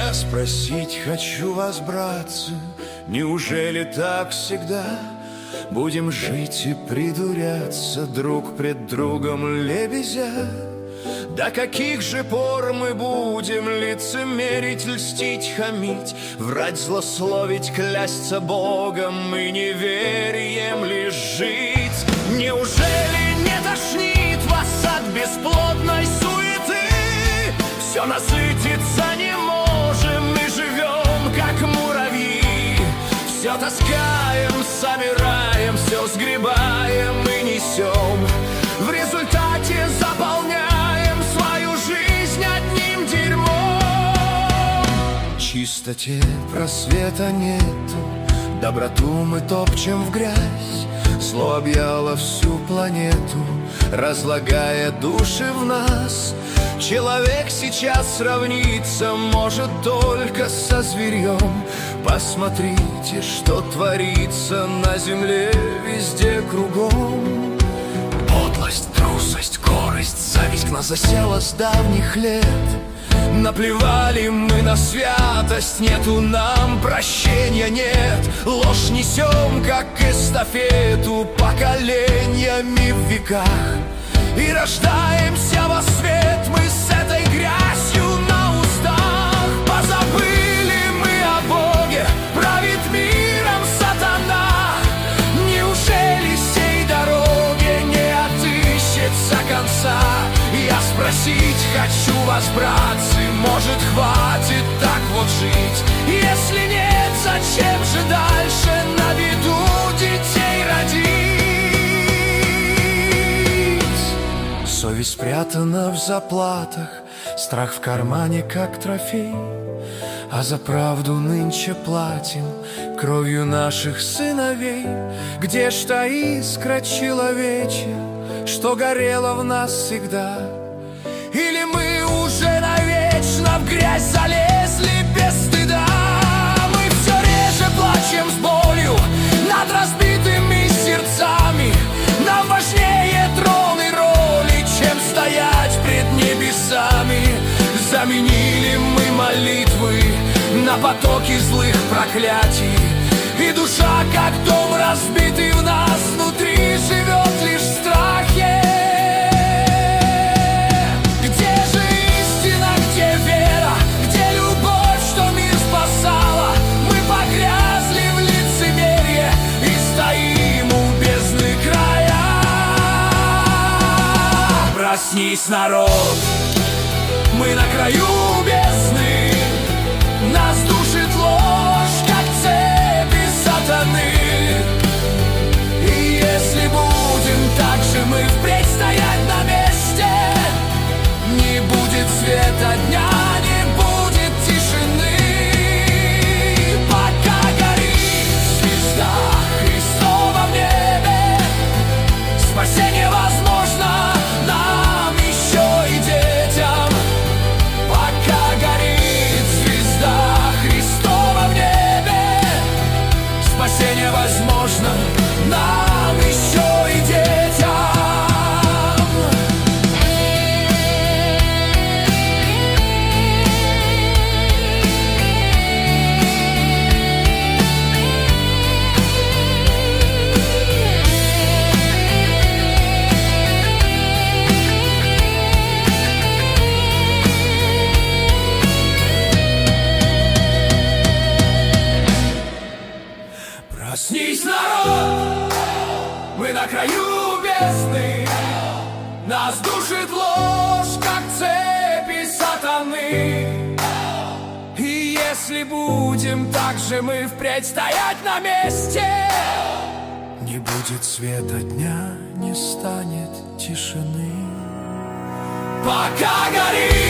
Я спросить хочу вас, братцы, неужели так всегда будем жить и придуряться друг пред другом лебезя? До каких же пор мы будем лицемерить, льстить, хамить, врать, злословить, клясться Богом и неверием лишь жить? Неужели не тошнит вас от бесплодной суеты? Все насытиться не можем и живем, как муравьи. Все таскаем, собираем, все сгребаем и несем. В результате заполняем свою жизнь одним дерьмом. Чистоте просвета нету, доброту мы топчем в грязь. Зло объяло всю планету, разлагая души в нас. Человек сейчас сравниться может только со зверьем. Посмотрите, что творится на земле везде кругом. Подлость, трусость, корость, зависть к нас засела с давних лет. Наплевали мы на святость, нету нам прощения, нет. Ложь несем, как эстафету, поколениями в веках. И рождаемся во свет мы с этой грязью на устах. Позабыли мы о Боге, правит миром сатана. Неужели сей дороге не отыщется конца? Я спросить хочу вас, братцы, может, хватит так вот жить? Если нет, зачем же дальше на виду детей родить? Совесть спрятана в заплатах, страх в кармане, как трофей. А за правду нынче платим кровью наших сыновей. Где ж та искра человечья, что горела в нас всегда? Или мы уже навечно в грязь залезли без стыда? Мы все реже плачем с болью над разбитыми сердцами. Нам важнее трон и роли, чем стоять пред небесами. Заменили мы молитвы на потоки злых проклятий. И душа, как дом разбитый в нас внутри, живет лишь в страхе. Где же истина, где вера, где любовь, что мир спасала? Мы погрязли в лицемерие и стоим у бездны края. Проснись, народ, мы на краю бездны. Нас душит ложь, как цепи сатаны. И если будем так же мы впредь стоять на месте, не будет света дня, не будет тишины. Пока горит звезда Христова в небе, спасение возможно нам еще и детям. Пока горит звезда Христова в небе, спасение возможно нам еще и детям. Проснись, народ, мы на краю бездны. Нас душит ложь, как цепи сатаны. И если будем так же мы впредь стоять на месте, не будет света дня, не станет тишины. Пока горит